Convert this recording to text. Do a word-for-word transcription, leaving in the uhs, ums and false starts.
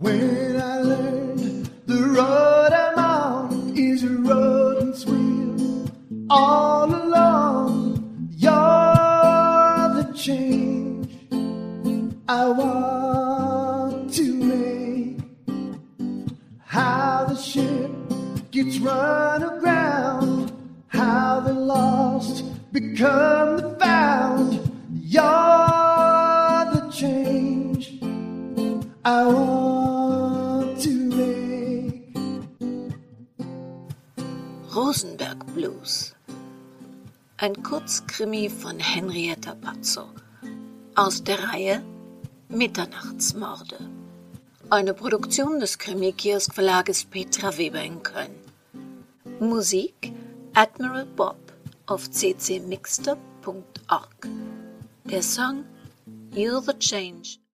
When I learned the road I'm on is a rodent's wheel all along, you're the change I want to make. How the ship gets run aground, how the lost become the found, you're the change I want to make. Rosenberg Blues. Ein Kurzkrimi von Henrietta Pazzo aus der Reihe Mitternachtsmorde. Eine Produktion des Krimi-Kiosk-Verlages Petra Weber in Köln. Musik Admiral Bob auf c c mixter punkt org. Der Song You're the Change